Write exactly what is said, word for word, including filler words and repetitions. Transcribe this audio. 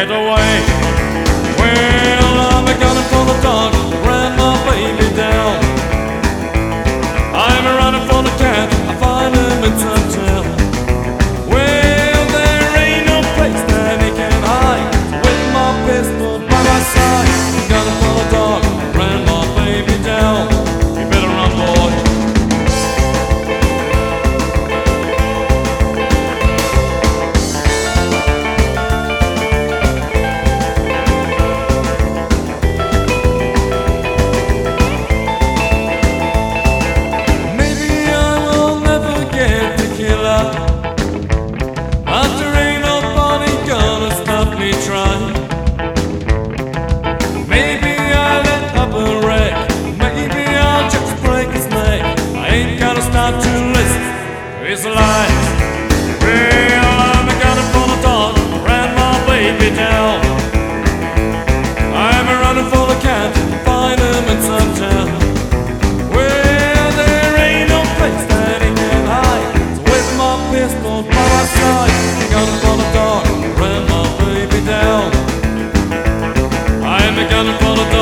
get away. Well, I'm a gunning for the dog, ran my baby down. I'm a running for the cat, I find him in some town. Well, there ain't no place that he can hide, with my pistol by my side. Gunning for the dog, ran my baby down. You better run, boy. Stop to listen to his lies. Well, I'm a gunning for the dog, ran my baby down. I'm a running for the cat, find him in some town. Well, there ain't no place that he can hide, so with my pistol by my side, gunning for the dog, ran my baby down. I'm a gunning for the dog.